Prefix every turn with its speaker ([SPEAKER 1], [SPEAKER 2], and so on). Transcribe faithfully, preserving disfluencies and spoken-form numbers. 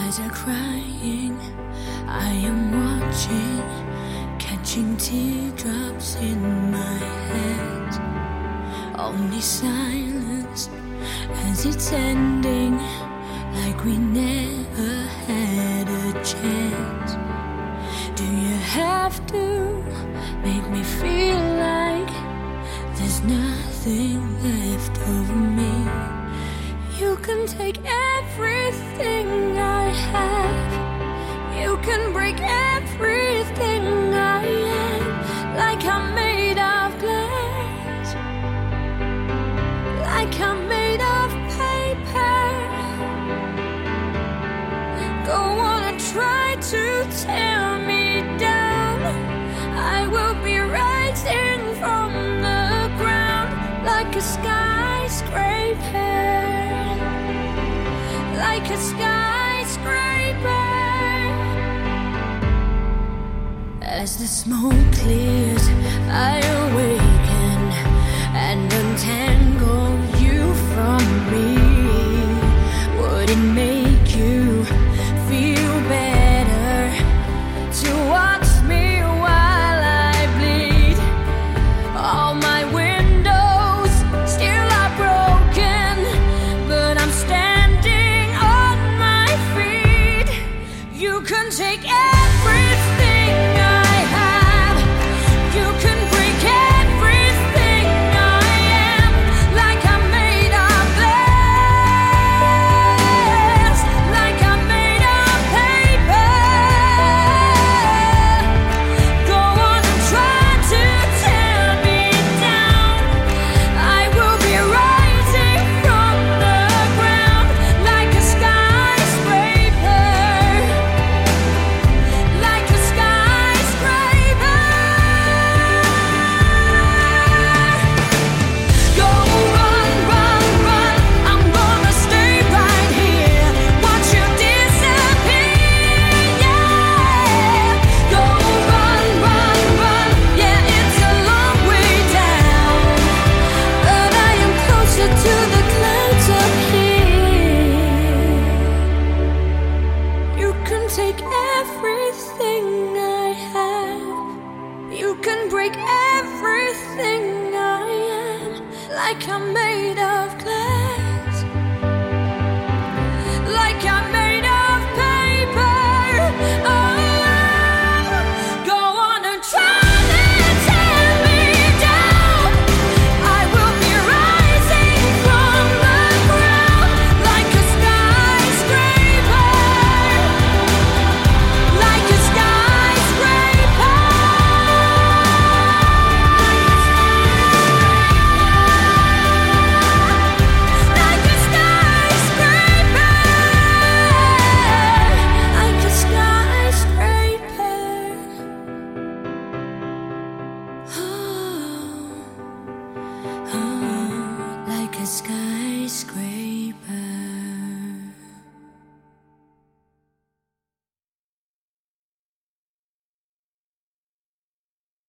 [SPEAKER 1] eyes are crying, I am watching, catching teardrops in my head. Only silence as it's ending, like we never had a chance. Do you have to make me feel like there's nothing left of me? You can take everything I have, you can break everything I am, like I'm made of glass, like I'm made of paper. Go on and try to tear me down, I will be rising from the ground, like a skyscraper, like a skyscraper. As the smoke clears, I awaken and untangle you from me. Would it make you feel better to watch me while I bleed? All my windows still are broken, but I'm standing on my feet. You can take everything I have, you can break everything I am, like I'm made of glass, like I'm made of paper. Go on and try to tear me down, I will be rising from the ground, like a skyscraper, like a skyscraper. Go run, run, run, I'm gonna stay right here, watch you disappear, yeah. Go run, run, run, yeah, it's a long way down, but I am closer to the clouds up here. You can take everything I have, you can break everything I am, like I'm made of glass.